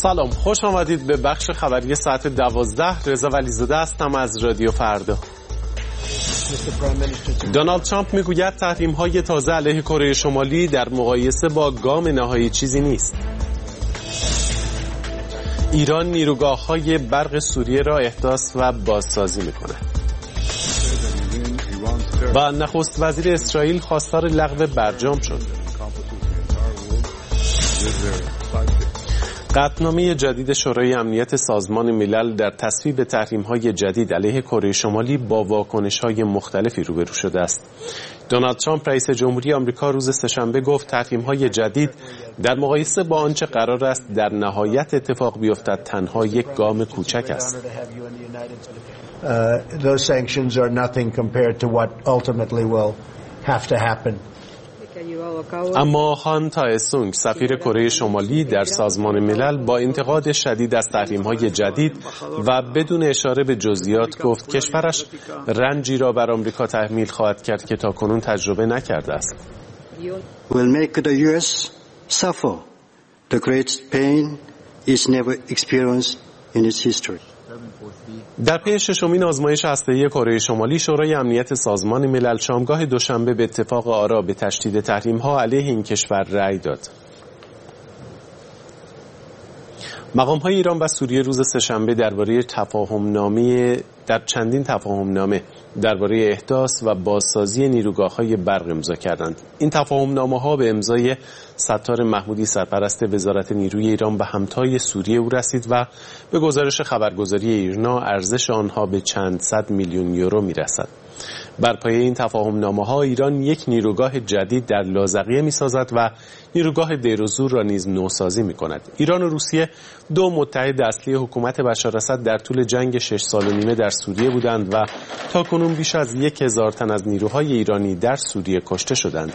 سلام، خوش آمدید به بخش خبری ساعت 12. رضا ولیزاده هستم از رادیو فردا. دونالد ترامپ میگوید تحریم‌های تازه علیه کره شمالی در مقایسه با گام نهایی چیزی نیست. ایران نیروگاه‌های برق سوریه را احداث و بازسازی می‌کند. و نخست وزیر اسرائیل خواستار لغو برجام شد. قطعنامه جدید شورای امنیت سازمان ملل در تصویب تحریم‌های جدید علیه کره شمالی با واکنش‌های مختلفی روبرو شده است. دونالد ترامپ رئیس جمهوری آمریکا روز سه‌شنبه گفت تحریم‌های جدید در مقایسه با آنچه قرار است در نهایت اتفاق بیفتد تنها یک گام کوچک است. Those sanctions are nothing compared to what ultimately will have to happen. اما هان تایسونگ سفیر کره شمالی در سازمان ملل با انتقاد شدید از تحریم‌های جدید و بدون اشاره به جزئیات گفت کشورش رنجی را بر آمریکا تحمیل خواهد کرد که تاکنون تجربه نکرده است. Will make the US suffer the great pain it's never experienced in its history. در پی ششمین آزمایش هسته‌ای کره شمالی شورای امنیت سازمان ملل شامگاه دوشنبه به اتفاق آرا به تشدید تحریم‌ها علیه این کشور رأی داد. مقام‌های ایران و سوریه روز سه‌شنبه درباره چندین تفاهمنامه درباره احداث و بازسازی نیروگاه‌های برق امضا کردند. این تفاهمنامه‌ها به امضای ستار محمودی سرپرست وزارت نیروی ایران به همتای سوریه او رسید و به گزارش خبرگزاری ایرنا ارزش آنها به چند صد میلیون یورو میرسد. بر پایه این تفاهمنامه‌ها ایران یک نیروگاه جدید در لاذقیه می‌سازد و نیروگاه دیر و زور را نیز نوسازی می‌کند. ایران و روسیه دو متحد اصلی حکومت بشار اسد در طول جنگ 6 سال و نیمه در سوریه بودند و تاکنون بیش از 1000 تن از نیروهای ایرانی در سوریه کشته شدند.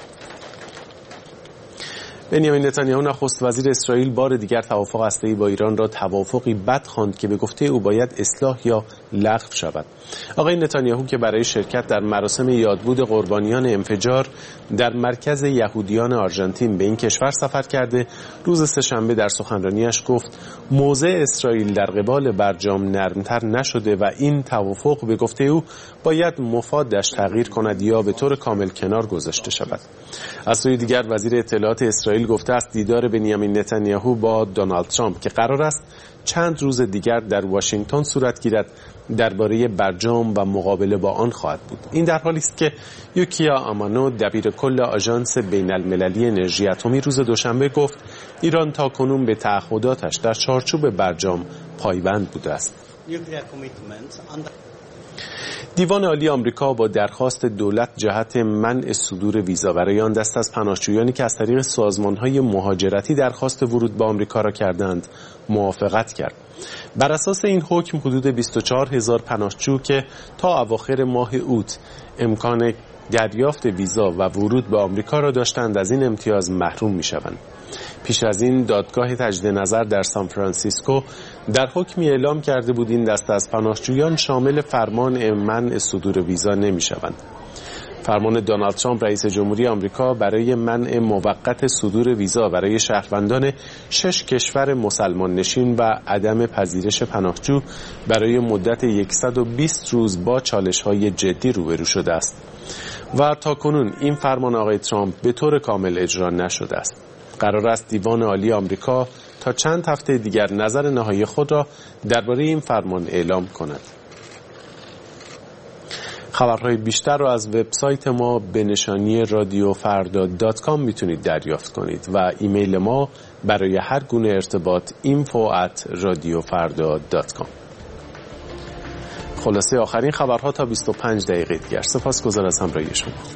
بنیامین نتانیاهو نخست وزیر اسرائیل بار دیگر توافق هسته‌ای با ایران را توافقی بد خواند که به گفته او باید اصلاح یا لغو شود. آقای نتانیاهو که برای شرکت در مراسم یادبود قربانیان انفجار در مرکز یهودیان آرژانتین به این کشور سفر کرده، روز سه‌شنبه در سخنرانیش گفت موضع اسرائیل در قبال برجام نرمتر نشده و این توافق به گفته او باید مفادش تغییر کند یا به طور کامل کنار گذاشته شود. از سوی دیگر وزیر اطلاعات اسرائیل گفته است دیدار بنیامین نتانیاهو با دونالد ترامپ که قرار است چند روز دیگر در واشنگتن صورت گیرد درباره برجام و مقابله با آن خواهد بود. این در حالی است که یوکیا آمانو دبیر کل آژانس بین المللی انرژی اتمی روز دوشنبه گفت ایران تاکنون به تعهداتش در چارچوب برجام پایبند بوده است. دیوان عالی آمریکا با درخواست دولت جهت منع صدور ویزا برای آن دست از پناهجویانی که از طریق سازمان‌های مهاجرتی درخواست ورود به آمریکا را کردند موافقت کرد. بر اساس این حکم حدود 24000 پناهجو که تا اواخر ماه اوت امکان دریافت ویزا و ورود به آمریکا را داشتند از این امتیاز محروم می‌شوند. پیش از این دادگاه تجدید نظر در سان فرانسیسکو در حکمی اعلام کرده بود این دسته از پناهجویان شامل فرمان منع صدور ویزا نمی‌شوند. فرمان دونالد ترامپ رئیس جمهوری آمریکا برای منع موقت صدور ویزا برای شهروندان 6 کشور مسلمان نشین و عدم پذیرش پناهجو برای مدت 120 روز با چالش‌های جدی روبرو شده است و تاکنون این فرمان آقای ترامپ به طور کامل اجرا نشده است. قرار است دیوان عالی آمریکا تا چند هفته دیگر نظر نهایی خود را درباره این فرمان اعلام کند. خبرهای بیشتر را از وبسایت ما به نشانی radiofarda.com میتونید دریافت کنید و ایمیل ما برای هر گونه ارتباط info@radiofarda.com. خلاصه آخرین خبرها تا 25 دقیقه دیگر. سپاسگزار از همراهی شما.